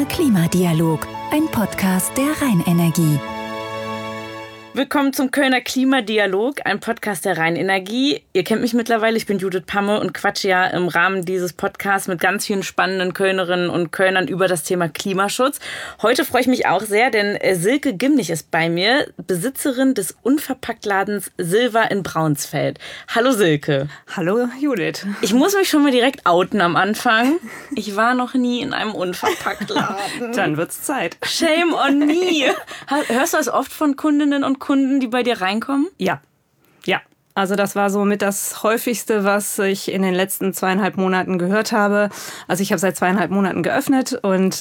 Klimadialog, ein Podcast der Rheinenergie. Willkommen zum Kölner Klimadialog, ein Podcast der Rheinenergie. Ihr kennt mich mittlerweile, ich bin Judith Pamme und quatsche ja im Rahmen dieses Podcasts mit ganz vielen spannenden Kölnerinnen und Kölnern über das Thema Klimaschutz. Heute freue ich mich auch sehr, denn Silke Gimnich ist bei mir, Besitzerin des Unverpacktladens Silva in Braunsfeld. Hallo Silke. Hallo Judith. Ich muss mich schon mal direkt outen am Anfang. Ich war noch nie in einem Unverpacktladen. Dann wird's Zeit. Shame on me. Hörst du das oft von Kundinnen und Kunden, die bei dir reinkommen? Ja. Also das war so mit das Häufigste, was ich in den letzten 2,5 Monaten gehört habe. Also ich habe seit 2,5 Monaten geöffnet und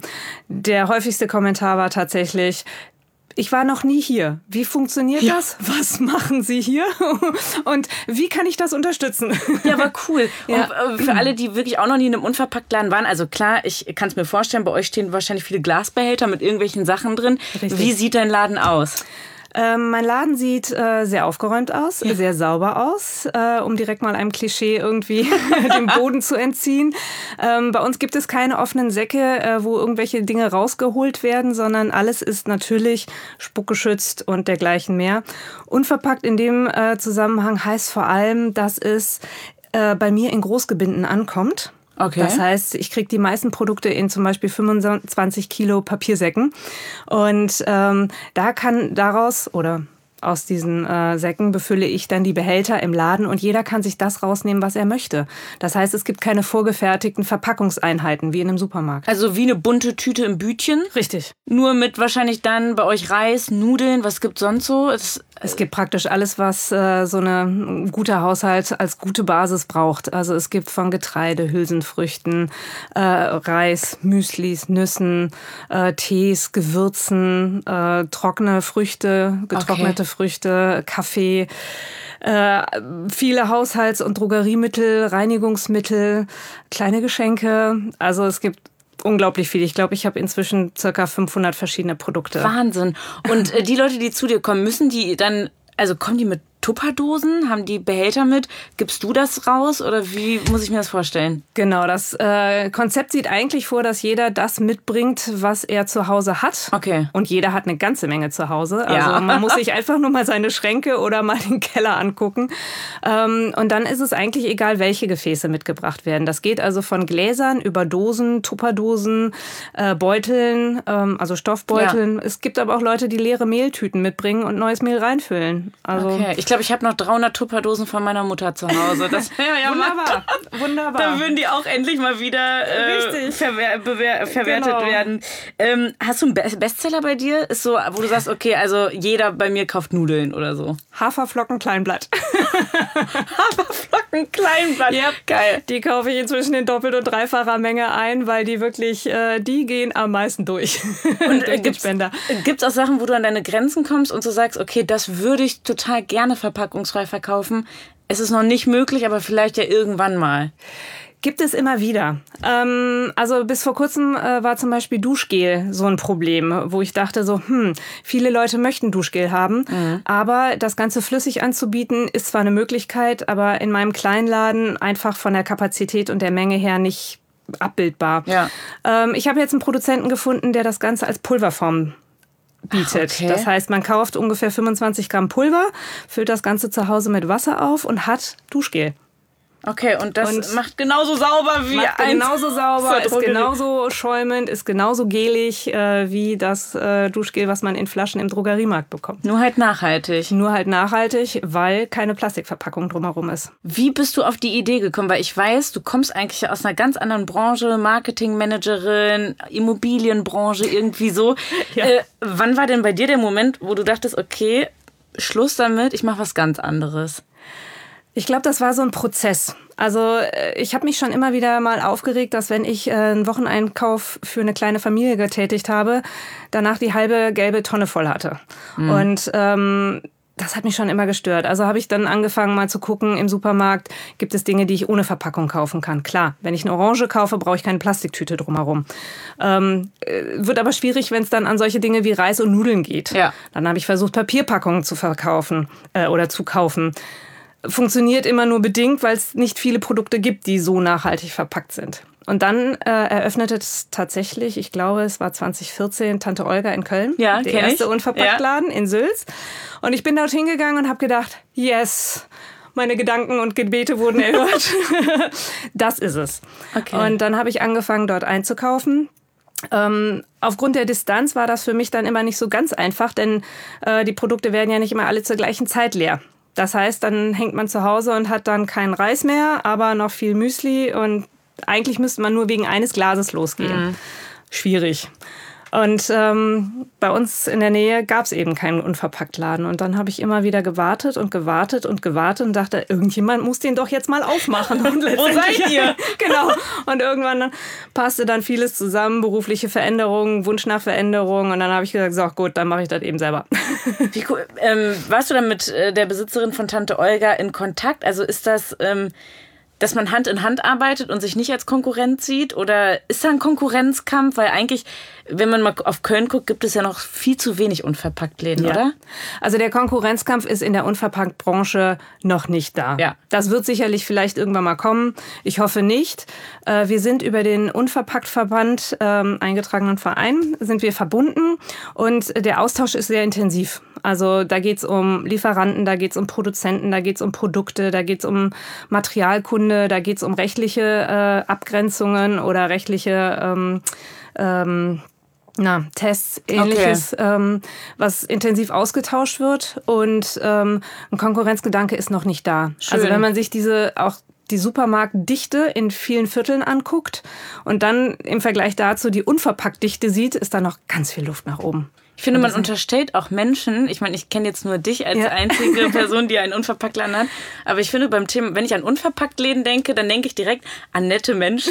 der häufigste Kommentar war tatsächlich: Ich war noch nie hier. Wie funktioniert das? Was machen Sie hier? Und wie kann ich das unterstützen? Ja, aber cool. Ja. Und für alle, die wirklich auch noch nie in einem Unverpacktladen waren, also klar, ich kann es mir vorstellen, bei euch stehen wahrscheinlich viele Glasbehälter mit irgendwelchen Sachen drin. Richtig. Wie sieht dein Laden aus? Mein Laden sieht sehr aufgeräumt aus, sehr sauber aus, um direkt mal einem Klischee irgendwie den Boden zu entziehen. Bei uns gibt es keine offenen Säcke, wo irgendwelche Dinge rausgeholt werden, sondern alles ist natürlich spuckgeschützt und dergleichen mehr. Unverpackt in dem Zusammenhang heißt vor allem, dass es bei mir in Großgebinden ankommt. Okay. Das heißt, ich kriege die meisten Produkte in zum Beispiel 25 Kilo Papiersäcken. Und da kann daraus oder aus diesen Säcken befülle ich dann die Behälter im Laden und jeder kann sich das rausnehmen, was er möchte. Das heißt, es gibt keine vorgefertigten Verpackungseinheiten wie in einem Supermarkt. Also wie eine bunte Tüte im Bütchen? Richtig. Nur mit wahrscheinlich dann bei euch Reis, Nudeln, was gibt's sonst so? Es gibt praktisch alles, was so ein guter Haushalt als gute Basis braucht. Also es gibt von Getreide, Hülsenfrüchten, Reis, Müslis, Nüssen, Tees, Gewürzen, trockene Früchte, getrocknete Früchte, Kaffee, viele Haushalts- und Drogeriemittel, Reinigungsmittel, kleine Geschenke. Also es gibt unglaublich viel. Ich glaube, ich habe inzwischen ca. 500 verschiedene Produkte. Wahnsinn. Und die Leute, die zu dir kommen, müssen die dann, also kommen die mit Tupperdosen? Haben die Behälter mit? Gibst du das raus oder wie muss ich mir das vorstellen? Genau, das Konzept sieht eigentlich vor, dass jeder das mitbringt, was er zu Hause hat. Okay. Und jeder hat eine ganze Menge zu Hause. Also Ja. man muss sich einfach nur mal seine Schränke oder mal den Keller angucken. Und dann ist es eigentlich egal, welche Gefäße mitgebracht werden. Das geht also von Gläsern über Dosen, Tupperdosen, Beuteln, also Stoffbeuteln. Ja. Es gibt aber auch Leute, die leere Mehltüten mitbringen und neues Mehl reinfüllen. Also okay. Ich glaube, ich habe noch 300 Tupperdosen von meiner Mutter zu Hause. Das wäre ja Wunderbar. Da würden die auch endlich mal wieder verwertet werden. Hast du einen Bestseller bei dir? Ist so, wo du sagst, okay, also jeder bei mir kauft Nudeln oder so. Haferflocken Kleinblatt. Haferflocken Kleinblatt. Yep. Geil. Die kaufe ich inzwischen in doppelt- und dreifacher Menge ein, weil die wirklich, die gehen am meisten durch. Und gibt's auch Sachen, wo du an deine Grenzen kommst und so sagst, okay, das würde ich total gerne verpackungsfrei verkaufen. Es ist noch nicht möglich, aber vielleicht ja irgendwann mal. Gibt es immer wieder. Also bis vor kurzem war zum Beispiel Duschgel so ein Problem, wo ich dachte so, viele Leute möchten Duschgel haben, aber das Ganze flüssig anzubieten ist zwar eine Möglichkeit, aber in meinem Kleinladen einfach von der Kapazität und der Menge her nicht abbildbar. Ja. Ich habe jetzt einen Produzenten gefunden, der das Ganze als Pulverform bietet. Okay. Das heißt, man kauft ungefähr 25 Gramm Pulver, füllt das Ganze zu Hause mit Wasser auf und hat Duschgel. Okay, und das macht genauso sauber wie genauso sauber, ist genauso schäumend, ist genauso gelig wie das Duschgel, was man in Flaschen im Drogeriemarkt bekommt. Nur halt nachhaltig. Weil keine Plastikverpackung drumherum ist. Wie bist du auf die Idee gekommen? Weil ich weiß, du kommst eigentlich aus einer ganz anderen Branche, Marketingmanagerin, Immobilienbranche, irgendwie so. Ja. Wann war denn bei dir der Moment, wo du dachtest, okay, Schluss damit, ich mache was ganz anderes? Ich glaube, das war so ein Prozess. Also ich habe mich schon immer wieder mal aufgeregt, dass wenn ich einen Wocheneinkauf für eine kleine Familie getätigt habe, danach die halbe gelbe Tonne voll hatte. Und das hat mich schon immer gestört. Also habe ich dann angefangen mal zu gucken im Supermarkt, gibt es Dinge, die ich ohne Verpackung kaufen kann. Klar, wenn ich eine Orange kaufe, brauche ich keine Plastiktüte drumherum. Wird aber schwierig, wenn es dann an solche Dinge wie Reis und Nudeln geht. Ja. Dann habe ich versucht, Papierpackungen zu verkaufen oder zu kaufen. Funktioniert immer nur bedingt, weil es nicht viele Produkte gibt, die so nachhaltig verpackt sind. Und dann eröffnete es tatsächlich, ich glaube, es war 2014, Tante Olga in Köln. Ja, der erste Unverpacktladen in Sülz. Und ich bin dort hingegangen und habe gedacht, yes, meine Gedanken und Gebete wurden erhört. Das ist es. Okay. Und dann habe ich angefangen, dort einzukaufen. Aufgrund der Distanz war das für mich dann immer nicht so ganz einfach, denn die Produkte werden ja nicht immer alle zur gleichen Zeit leer. Das heißt, dann hängt man zu Hause und hat dann keinen Reis mehr, aber noch viel Müsli und eigentlich müsste man nur wegen eines Glases losgehen. Schwierig. Und bei uns in der Nähe gab es eben keinen Unverpacktladen. Und dann habe ich immer wieder gewartet und dachte, irgendjemand muss den doch jetzt mal aufmachen. Und wo seid ihr? Genau. Und irgendwann passte dann vieles zusammen, berufliche Veränderungen, Wunsch nach Veränderung. Und dann habe ich gesagt, so gut, dann mache ich das eben selber. Wie cool. Warst du dann mit der Besitzerin von Tante Olga in Kontakt? Also ist das... dass man Hand in Hand arbeitet und sich nicht als Konkurrent sieht? Oder ist da ein Konkurrenzkampf? Weil eigentlich, wenn man mal auf Köln guckt, gibt es ja noch viel zu wenig Unverpacktläden, oder? Also der Konkurrenzkampf ist in der Unverpacktbranche noch nicht da. Ja. Das wird sicherlich vielleicht irgendwann mal kommen. Ich hoffe nicht. Wir sind über den Unverpacktverband, eingetragenen Verein, sind wir verbunden. Und der Austausch ist sehr intensiv. Also da geht es um Lieferanten, da geht es um Produzenten, da geht es um Produkte, da geht es um Materialkunde, da geht es um rechtliche Abgrenzungen oder rechtliche Tests, Ähnliches, was intensiv ausgetauscht wird. Und ein Konkurrenzgedanke ist noch nicht da. Schön. Also wenn man sich die Supermarktdichte in vielen Vierteln anguckt und dann im Vergleich dazu die Unverpacktdichte sieht, ist da noch ganz viel Luft nach oben. Ich finde, man unterstellt auch Menschen, ich meine, ich kenne jetzt nur dich als einzige Person, die einen Unverpacktladen hat, aber ich finde beim Thema, wenn ich an Unverpacktläden denke, dann denke ich direkt an nette Menschen,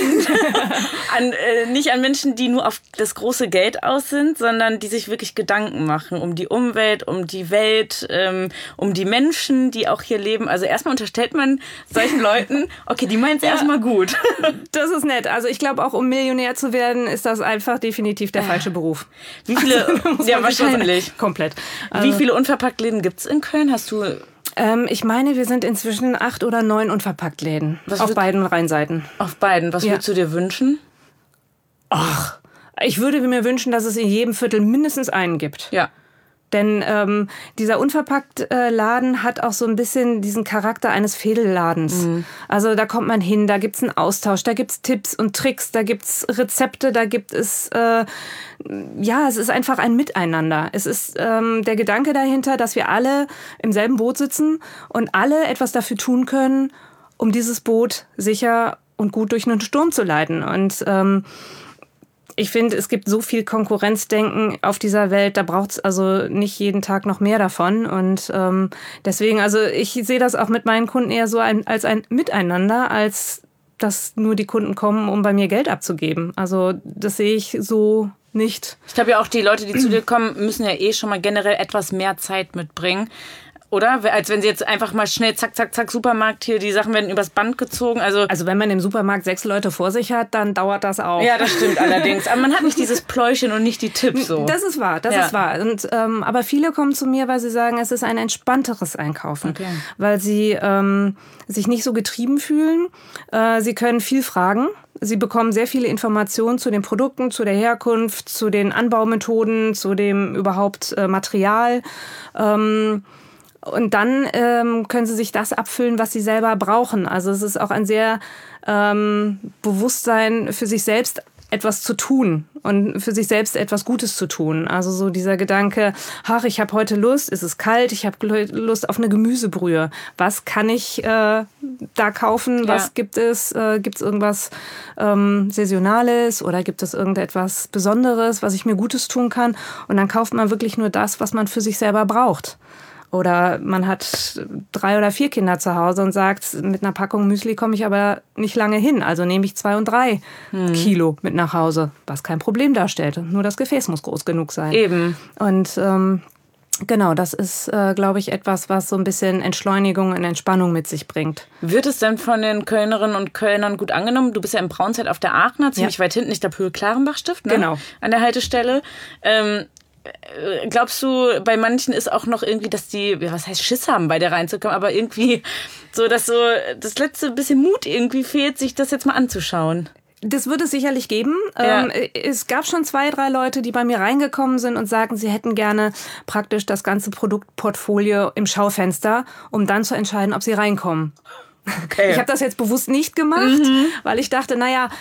nicht an Menschen, die nur auf das große Geld aus sind, sondern die sich wirklich Gedanken machen um die Umwelt, um die Welt, um die Menschen, die auch hier leben. Also erstmal unterstellt man solchen Leuten, okay, die meinen es erstmal gut. Das ist nett. Also ich glaube, auch um Millionär zu werden, ist das einfach definitiv der falsche Beruf. Wie viele... Ja, wahrscheinlich. Komplett. Wie viele Unverpacktläden gibt es in Köln? Hast du... Ich meine, wir sind inzwischen 8 oder 9 Unverpacktläden. Auf beiden Rheinseiten. Auf beiden. Was würdest du dir wünschen? Ach, ich würde mir wünschen, dass es in jedem Viertel mindestens einen gibt. Ja. Denn dieser Unverpacktladen hat auch so ein bisschen diesen Charakter eines Fädelladens. Also da kommt man hin, da gibt's einen Austausch, da gibt's Tipps und Tricks, da gibt's Rezepte, da gibt es, es ist einfach ein Miteinander. Es ist der Gedanke dahinter, dass wir alle im selben Boot sitzen und alle etwas dafür tun können, um dieses Boot sicher und gut durch einen Sturm zu leiten. Und ich finde, es gibt so viel Konkurrenzdenken auf dieser Welt, da braucht es also nicht jeden Tag noch mehr davon. Und deswegen, also ich sehe das auch mit meinen Kunden eher so als ein Miteinander, als dass nur die Kunden kommen, um bei mir Geld abzugeben. Also das sehe ich so nicht. Ich glaube ja auch, die Leute, die zu dir kommen, müssen ja schon mal generell etwas mehr Zeit mitbringen. Oder? Als wenn sie jetzt einfach mal schnell zack, zack, zack, Supermarkt hier, die Sachen werden übers Band gezogen. Also wenn man im Supermarkt 6 Leute vor sich hat, dann dauert das auch. Ja, das stimmt allerdings. Aber man hat nicht dieses Pläuschen und nicht die Tipps so. Das ist wahr, das ist wahr. Und, aber viele kommen zu mir, weil sie sagen, es ist ein entspannteres Einkaufen. Okay. Weil sie sich nicht so getrieben fühlen. Sie können viel fragen. Sie bekommen sehr viele Informationen zu den Produkten, zu der Herkunft, zu den Anbaumethoden, zu dem überhaupt Material. Und dann können sie sich das abfüllen, was sie selber brauchen. Also es ist auch ein sehr Bewusstsein für sich selbst etwas zu tun und für sich selbst etwas Gutes zu tun. Also so dieser Gedanke, ich habe heute Lust, es ist kalt, ich habe Lust auf eine Gemüsebrühe. Was kann ich da kaufen? Was gibt es? Gibt es irgendwas Saisonales oder gibt es irgendetwas Besonderes, was ich mir Gutes tun kann? Und dann kauft man wirklich nur das, was man für sich selber braucht. Oder man hat 3 oder 4 Kinder zu Hause und sagt, mit einer Packung Müsli komme ich aber nicht lange hin. Also nehme ich 2 und 3 Kilo mit nach Hause, was kein Problem darstellt. Nur das Gefäß muss groß genug sein. Eben. Und genau, das ist, glaube ich, etwas, was so ein bisschen Entschleunigung und Entspannung mit sich bringt. Wird es denn von den Kölnerinnen und Kölnern gut angenommen? Du bist ja im Braunzelt auf der Aachener, ziemlich weit hinten, ich glaube Höhe-Klarenbach-Stift, ne? Genau. An der Haltestelle. Glaubst du, bei manchen ist auch noch irgendwie, dass die, was heißt Schiss haben, bei der reinzukommen, aber irgendwie so, dass so das letzte bisschen Mut irgendwie fehlt, sich das jetzt mal anzuschauen? Das wird es sicherlich geben. Ja. Es gab schon 2, 3 Leute, die bei mir reingekommen sind und sagen, sie hätten gerne praktisch das ganze Produktportfolio im Schaufenster, um dann zu entscheiden, ob sie reinkommen. Okay. Ich habe das jetzt bewusst nicht gemacht, weil ich dachte,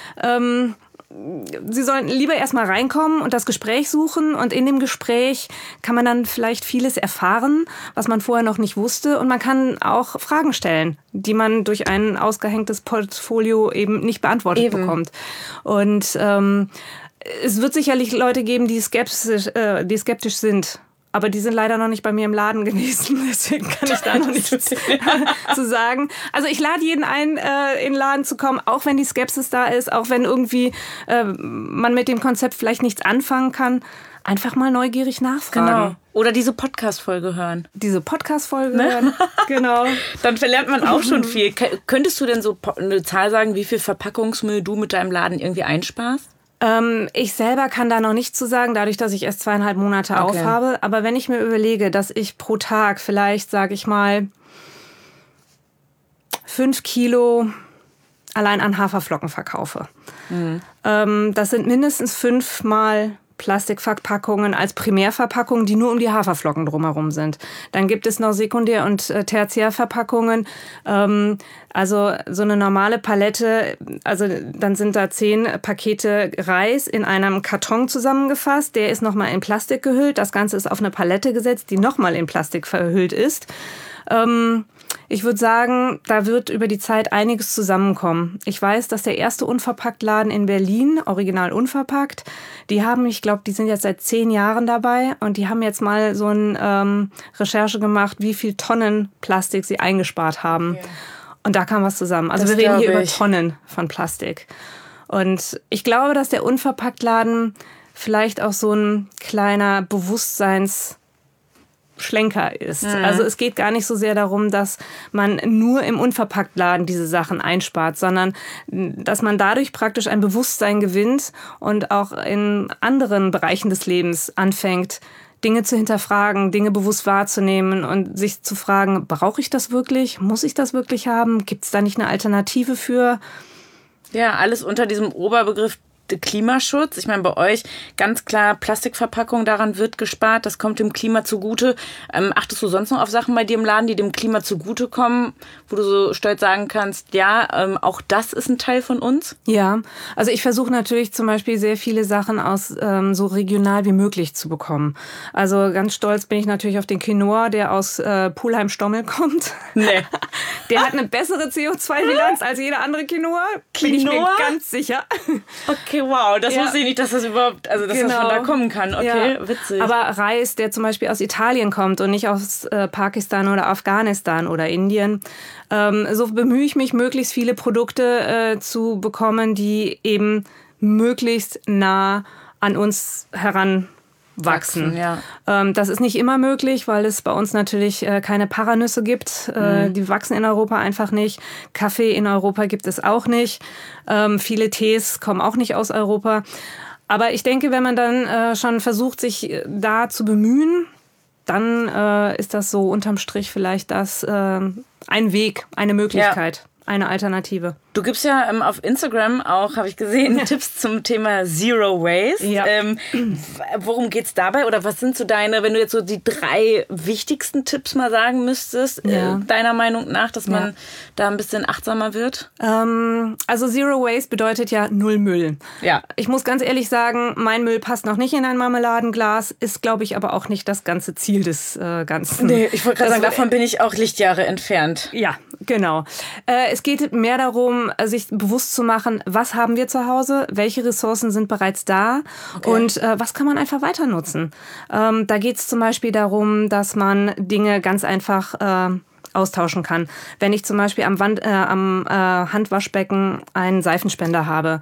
Sie sollten lieber erstmal reinkommen und das Gespräch suchen. Und in dem Gespräch kann man dann vielleicht vieles erfahren, was man vorher noch nicht wusste. Und man kann auch Fragen stellen, die man durch ein ausgehängtes Portfolio eben nicht beantwortet bekommt. Und es wird sicherlich Leute geben, die skeptisch sind. Aber die sind leider noch nicht bei mir im Laden gewesen, deswegen kann ich da noch nichts zu sagen. Also ich lade jeden ein, in den Laden zu kommen, auch wenn die Skepsis da ist, auch wenn irgendwie man mit dem Konzept vielleicht nichts anfangen kann. Einfach mal neugierig nachfragen. Genau. Oder diese Podcast-Folge hören. Hören, genau. Dann verlernt man auch schon viel. Könntest du denn so eine Zahl sagen, wie viel Verpackungsmüll du mit deinem Laden irgendwie einsparst? Ich selber kann da noch nichts zu sagen, dadurch, dass ich erst 2,5 Monate aufhabe. Aber wenn ich mir überlege, dass ich pro Tag vielleicht, sage ich mal, 5 Kilo allein an Haferflocken verkaufe. Das sind mindestens 5 Mal Plastikverpackungen als Primärverpackungen, die nur um die Haferflocken drumherum sind. Dann gibt es noch Sekundär- und Tertiärverpackungen. Also so eine normale Palette, also dann sind da 10 Pakete Reis in einem Karton zusammengefasst. Der ist nochmal in Plastik gehüllt. Das Ganze ist auf eine Palette gesetzt, die nochmal in Plastik verhüllt ist. Ich würde sagen, da wird über die Zeit einiges zusammenkommen. Ich weiß, dass der erste Unverpacktladen in Berlin, original unverpackt, die haben, ich glaube, die sind jetzt seit 10 Jahren dabei und die haben jetzt mal so eine Recherche gemacht, wie viel Tonnen Plastik sie eingespart haben. Okay. Und da kam was zusammen. Also wir reden hier über Tonnen von Plastik. Und ich glaube, dass der Unverpacktladen vielleicht auch so ein kleiner Bewusstseinsschlenker ist. Also es geht gar nicht so sehr darum, dass man nur im Unverpacktladen diese Sachen einspart, sondern dass man dadurch praktisch ein Bewusstsein gewinnt und auch in anderen Bereichen des Lebens anfängt, Dinge zu hinterfragen, Dinge bewusst wahrzunehmen und sich zu fragen, brauche ich das wirklich? Muss ich das wirklich haben? Gibt es da nicht eine Alternative für? Ja, alles unter diesem Oberbegriff Klimaschutz. Ich meine, bei euch ganz klar Plastikverpackung, daran wird gespart, das kommt dem Klima zugute. Achtest du sonst noch auf Sachen bei dir im Laden, die dem Klima zugutekommen, wo du so stolz sagen kannst, ja, auch das ist ein Teil von uns? Ja, also ich versuche natürlich zum Beispiel sehr viele Sachen aus so regional wie möglich zu bekommen. Also ganz stolz bin ich natürlich auf den Quinoa, der aus Pulheim-Stommel kommt. Nee. Der hat eine bessere CO2-Bilanz als jeder andere Quinoa. Bin ich mir ganz sicher. Okay, wow, das wusste ich nicht, dass das überhaupt, also dass das von da kommen kann. Okay, witzig. Aber Reis, der zum Beispiel aus Italien kommt und nicht aus Pakistan oder Afghanistan oder Indien, so bemühe ich mich, möglichst viele Produkte zu bekommen, die eben möglichst nah an uns heranwachsen. Ja. Das ist nicht immer möglich, weil es bei uns natürlich keine Paranüsse gibt. Die wachsen in Europa einfach nicht. Kaffee in Europa gibt es auch nicht. Viele Tees kommen auch nicht aus Europa. Aber ich denke, wenn man dann schon versucht, sich da zu bemühen, dann ist das so unterm Strich vielleicht ein Weg, eine Möglichkeit, eine Alternative. Du gibst ja auf Instagram auch, habe ich gesehen, Tipps zum Thema Zero Waste. Ja. Worum geht's dabei? Oder was sind so wenn du jetzt so die 3 wichtigsten Tipps mal sagen müsstest, deiner Meinung nach, dass man da ein bisschen achtsamer wird? Also Zero Waste bedeutet ja 0 Müll. Ja. Ich muss ganz ehrlich sagen, mein Müll passt noch nicht in ein Marmeladenglas, ist, glaube ich, aber auch nicht das ganze Ziel des Ganzen. Nee, ich wollte gerade sagen, davon bin ich auch Lichtjahre entfernt. Ja, genau. Es geht mehr darum, sich bewusst zu machen, was haben wir zu Hause, welche Ressourcen sind bereits da und was kann man einfach weiter nutzen. Da geht es zum Beispiel darum, dass man Dinge ganz einfach austauschen kann. Wenn ich zum Beispiel am Handwaschbecken einen Seifenspender habe,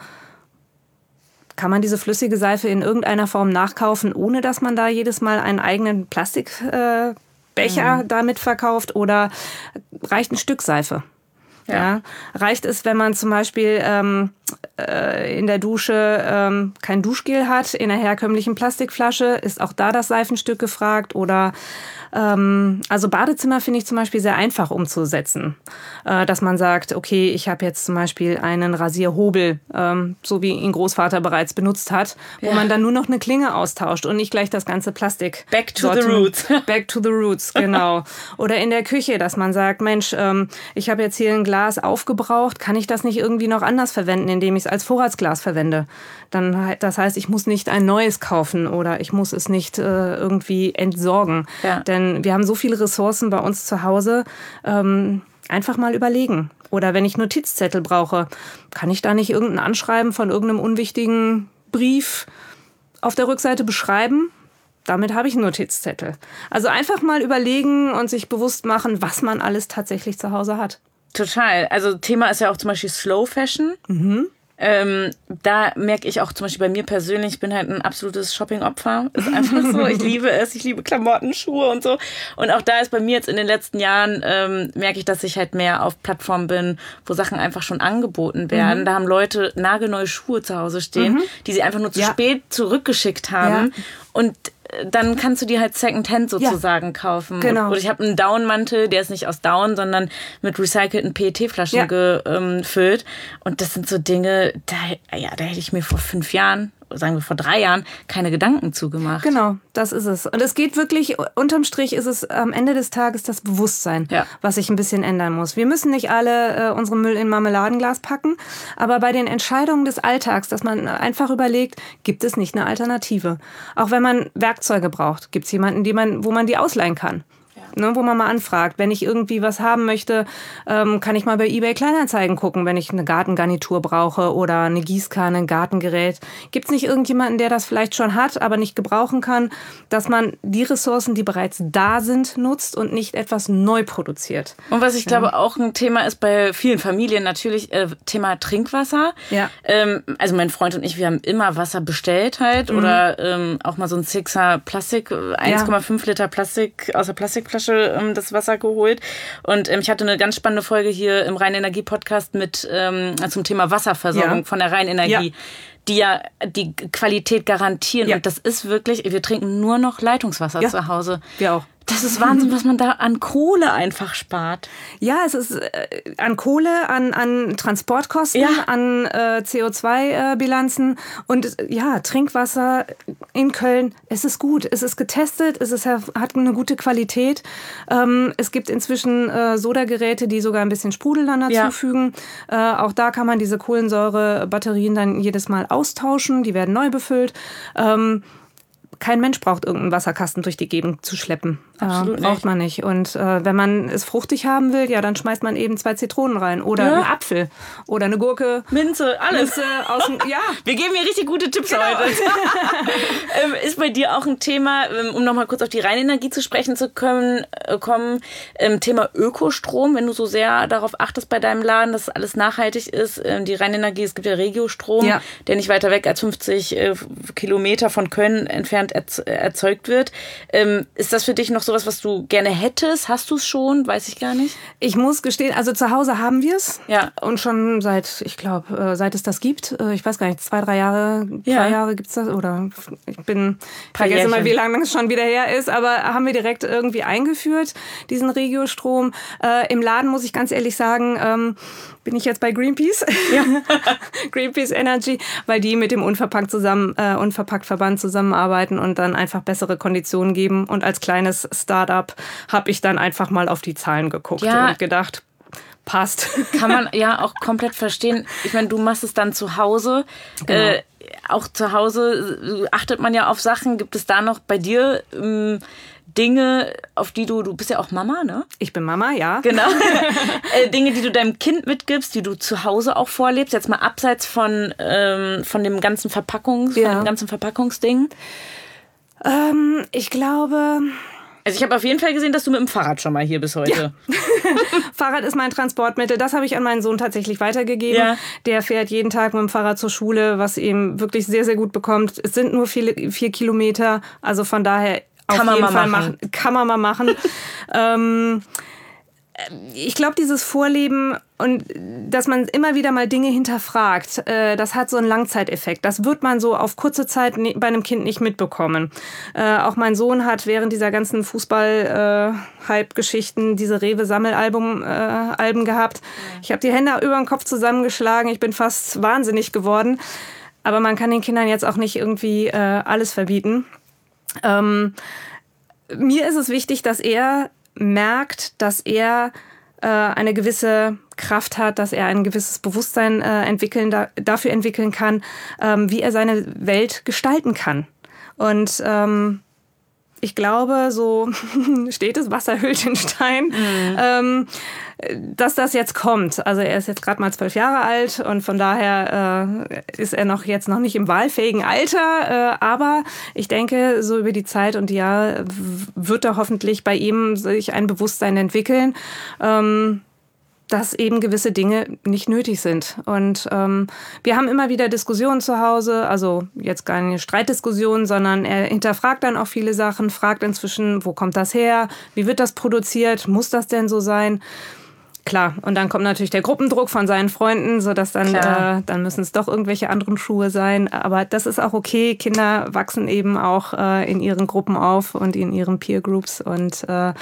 kann man diese flüssige Seife in irgendeiner Form nachkaufen, ohne dass man da jedes Mal einen eigenen Plastikbecher damit verkauft, oder reicht ein Stück Seife? Ja. Reicht es, wenn man zum Beispiel in der Dusche kein Duschgel hat, in einer herkömmlichen Plastikflasche, ist auch da das Seifenstück gefragt. Oder also Badezimmer finde ich zum Beispiel sehr einfach umzusetzen. Dass man sagt, okay, ich habe jetzt zum Beispiel einen Rasierhobel, so wie ihn Großvater bereits benutzt hat, wo man dann nur noch eine Klinge austauscht und nicht gleich das ganze Plastik. Back to the roots. Back to the roots, genau. Oder in der Küche, dass man sagt, Mensch, ich habe jetzt hier ein Glas aufgebraucht, kann ich das nicht irgendwie noch anders verwenden, indem ich es als Vorratsglas verwende? Das heißt, ich muss nicht ein neues kaufen oder ich muss es nicht irgendwie entsorgen. Ja. Denn wir haben so viele Ressourcen bei uns zu Hause. Einfach mal überlegen. Oder wenn ich Notizzettel brauche, kann ich da nicht irgendein Anschreiben von irgendeinem unwichtigen Brief auf der Rückseite beschreiben? Damit habe ich einen Notizzettel. Also einfach mal überlegen und sich bewusst machen, was man alles tatsächlich zu Hause hat. Total. Also Thema ist ja auch zum Beispiel Slow Fashion. Mhm. Da merke ich auch zum Beispiel bei mir persönlich, ich bin halt ein absolutes Shopping-Opfer. Ist einfach so. Ich liebe es. Ich liebe Klamotten, Schuhe und so. Und auch da ist bei mir jetzt in den letzten Jahren, merke ich, dass ich halt mehr auf Plattformen bin, wo Sachen einfach schon angeboten werden. Da haben Leute nagelneue Schuhe zu Hause stehen, die sie einfach nur zu spät zurückgeschickt haben. Ja. Und dann kannst du die halt Secondhand sozusagen kaufen. Genau. Oder ich habe einen Down-Mantel, der ist nicht aus Down, sondern mit recycelten PET-Flaschen gefüllt. Und das sind so Dinge, da hätte ich mir vor 5 Jahren, sagen wir vor 3 Jahren, keine Gedanken zugemacht. Genau, das ist es. Und es geht wirklich, unterm Strich ist es am Ende des Tages das Bewusstsein, was sich ein bisschen ändern muss. Wir müssen nicht alle unseren Müll in Marmeladenglas packen, aber bei den Entscheidungen des Alltags, dass man einfach überlegt, gibt es nicht eine Alternative? Auch wenn man Werkzeuge braucht, gibt es jemanden, wo man die ausleihen kann. Ne, wo man mal anfragt. Wenn ich irgendwie was haben möchte, kann ich mal bei eBay Kleinanzeigen gucken, wenn ich eine Gartengarnitur brauche oder eine Gießkanne, ein Gartengerät. Gibt es nicht irgendjemanden, der das vielleicht schon hat, aber nicht gebrauchen kann, dass man die Ressourcen, die bereits da sind, nutzt und nicht etwas neu produziert? Und was ich glaube auch ein Thema ist bei vielen Familien natürlich, Thema Trinkwasser. Ja. Also mein Freund und ich, wir haben immer Wasser bestellt halt oder auch mal so ein Sixer Plastik, 1,5 Liter Plastik aus der Plastikflasche das Wasser geholt. Und ich hatte eine ganz spannende Folge hier im Rhein-Energie-Podcast mit zum Thema Wasserversorgung von der Rhein-Energie, die ja die Qualität garantieren. Ja. Und das ist wirklich, wir trinken nur noch Leitungswasser zu Hause. Wir auch. Das ist Wahnsinn, was man da an Kohle einfach spart. Ja, es ist an Kohle, an Transportkosten, an CO2-Bilanzen und Trinkwasser in Köln. Es ist gut, es ist getestet, hat eine gute Qualität. Es gibt inzwischen Sodageräte, die sogar ein bisschen Sprudel dann dazufügen. Auch da kann man diese Kohlensäurebatterien dann jedes Mal austauschen, die werden neu befüllt. Kein Mensch braucht irgendeinen Wasserkasten durch die Gegend zu schleppen. Absolut braucht man nicht. Und wenn man es fruchtig haben will, dann schmeißt man eben 2 Zitronen rein oder einen Apfel oder eine Gurke. Minze, alles. Wir geben hier richtig gute Tipps heute. Ist bei dir auch ein Thema, um nochmal kurz auf die Rheinenergie zu sprechen zu kommen, Thema Ökostrom, wenn du so sehr darauf achtest bei deinem Laden, dass alles nachhaltig ist. Die Rheinenergie, es gibt ja Regiostrom, der nicht weiter weg als 50 Kilometer von Köln entfernt erzeugt wird. Ist das für dich noch sowas, was du gerne hättest? Hast du es schon? Weiß ich gar nicht. Ich muss gestehen, also zu Hause haben wir es. Ja. Und schon seit es das gibt. Ich weiß gar nicht, 2, 3 Jahre, 3 Jahre gibt es das. Oder ich vergesse mal, wie lange es schon wieder her ist. Aber haben wir direkt irgendwie eingeführt, diesen Regiostrom. Im Laden muss ich ganz ehrlich sagen, bin ich jetzt bei Greenpeace. Ja. Greenpeace Energy, weil die mit dem Unverpackt-Verband zusammenarbeiten und dann einfach bessere Konditionen geben. Und als kleines Startup habe ich dann einfach mal auf die Zahlen geguckt und gedacht, passt. Kann man ja auch komplett verstehen. Ich meine, du machst es dann zu Hause. Genau. Auch zu Hause achtet man ja auf Sachen. Gibt es da noch bei dir Dinge, auf die du bist ja auch Mama, ne? Ich bin Mama, ja. Genau. Dinge, die du deinem Kind mitgibst, die du zu Hause auch vorlebst, jetzt mal abseits von dem ganzen von dem ganzen Verpackungsding. Ich glaube... Also ich habe auf jeden Fall gesehen, dass du mit dem Fahrrad schon mal hier bis heute. Ja. Fahrrad ist mein Transportmittel. Das habe ich an meinen Sohn tatsächlich weitergegeben. Ja. Der fährt jeden Tag mit dem Fahrrad zur Schule, was ihm wirklich sehr, sehr gut bekommt. Es sind nur 4 Kilometer, also von daher... Kann man mal machen. ich glaube, dieses Vorleben und dass man immer wieder mal Dinge hinterfragt, das hat so einen Langzeiteffekt. Das wird man so auf kurze Zeit bei einem Kind nicht mitbekommen. Auch mein Sohn hat während dieser ganzen Fußball-Hype-Geschichten diese Rewe-Sammelalben gehabt. Ich habe die Hände über den Kopf zusammengeschlagen. Ich bin fast wahnsinnig geworden. Aber man kann den Kindern jetzt auch nicht irgendwie alles verbieten. Mir ist es wichtig, dass er merkt, dass er eine gewisse Kraft hat, dass er ein gewisses Bewusstsein dafür entwickeln kann, wie er seine Welt gestalten kann. Und ich glaube, so steht es, Wasser hüllt den Stein, dass das jetzt kommt. Also er ist jetzt gerade mal 12 Jahre alt und von daher ist er jetzt noch nicht im wahlfähigen Alter. Aber ich denke, so über die Zeit und die Jahre wird da hoffentlich bei ihm sich ein Bewusstsein entwickeln, dass eben gewisse Dinge nicht nötig sind. Und wir haben immer wieder Diskussionen zu Hause, also jetzt keine Streitdiskussionen, sondern er hinterfragt dann auch viele Sachen, fragt inzwischen, wo kommt das her, wie wird das produziert, muss das denn so sein? Klar, und dann kommt natürlich der Gruppendruck von seinen Freunden, sodass dann müssen es doch irgendwelche anderen Schuhe sein. Aber das ist auch okay. Kinder wachsen eben auch in ihren Gruppen auf und in ihren Peer Groups. Und für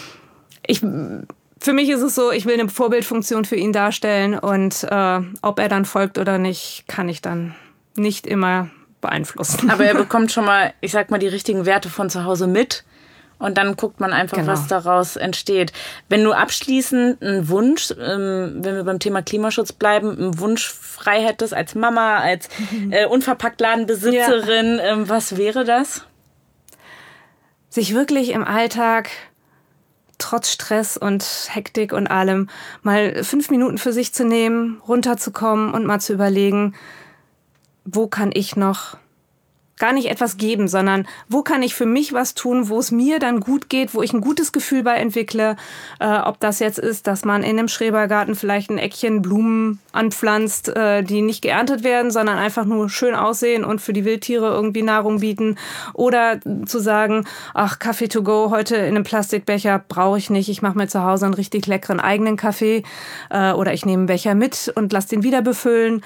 mich ist es so, ich will eine Vorbildfunktion für ihn darstellen. Und ob er dann folgt oder nicht, kann ich dann nicht immer beeinflussen. Aber er bekommt schon mal, ich sag mal, die richtigen Werte von zu Hause mit. Und dann guckt man einfach, was daraus entsteht. Wenn du abschließend einen Wunsch, wenn wir beim Thema Klimaschutz bleiben, einen Wunsch frei hättest als Mama, als Unverpacktladenbesitzerin, was wäre das? Sich wirklich im Alltag trotz Stress und Hektik und allem mal 5 Minuten für sich zu nehmen, runterzukommen und mal zu überlegen, wo kann ich noch gar nicht etwas geben, sondern wo kann ich für mich was tun, wo es mir dann gut geht, wo ich ein gutes Gefühl bei entwickle. Ob das jetzt ist, dass man in einem Schrebergarten vielleicht ein Eckchen Blumen anpflanzt, die nicht geerntet werden, sondern einfach nur schön aussehen und für die Wildtiere irgendwie Nahrung bieten. Oder zu sagen, ach, Kaffee to go, heute in einem Plastikbecher brauche ich nicht. Ich mache mir zu Hause einen richtig leckeren eigenen Kaffee. Oder ich nehme einen Becher mit und lasse den wieder befüllen.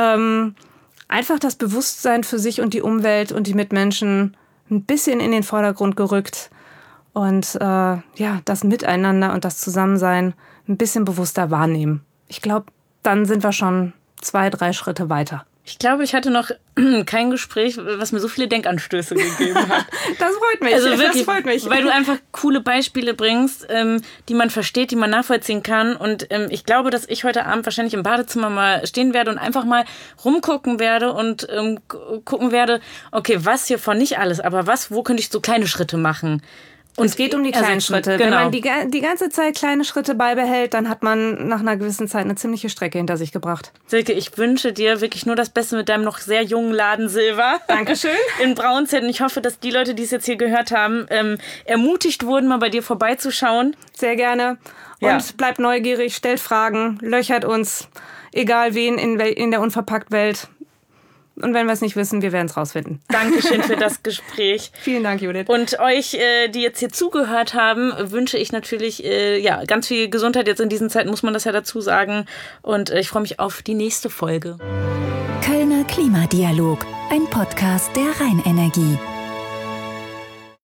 Einfach das Bewusstsein für sich und die Umwelt und die Mitmenschen ein bisschen in den Vordergrund gerückt und das Miteinander und das Zusammensein ein bisschen bewusster wahrnehmen. Ich glaube, dann sind wir schon 2, 3 Schritte weiter. Ich glaube, ich hatte noch kein Gespräch, was mir so viele Denkanstöße gegeben hat. Das freut mich. Also wirklich, das freut mich. Weil du einfach coole Beispiele bringst, die man versteht, die man nachvollziehen kann. Und ich glaube, dass ich heute Abend wahrscheinlich im Badezimmer mal stehen werde und einfach mal rumgucken werde und gucken werde, okay, was hiervon nicht alles, aber wo könnte ich so kleine Schritte machen? Und es geht um die kleinen Schritte. Genau. Wenn man die ganze Zeit kleine Schritte beibehält, dann hat man nach einer gewissen Zeit eine ziemliche Strecke hinter sich gebracht. Silke, ich wünsche dir wirklich nur das Beste mit deinem noch sehr jungen Laden Silva. Dankeschön. In Braunzett. Und ich hoffe, dass die Leute, die es jetzt hier gehört haben, ermutigt wurden, mal bei dir vorbeizuschauen. Sehr gerne. Und bleibt neugierig, stellt Fragen, löchert uns, egal wen in der Unverpackt-Welt. Und wenn wir es nicht wissen, wir werden es rausfinden. Dankeschön für das Gespräch. Vielen Dank, Judith. Und euch, die jetzt hier zugehört haben, wünsche ich natürlich ganz viel Gesundheit. Jetzt in diesen Zeiten muss man das ja dazu sagen. Und ich freue mich auf die nächste Folge. Kölner Klimadialog, ein Podcast der Rheinenergie.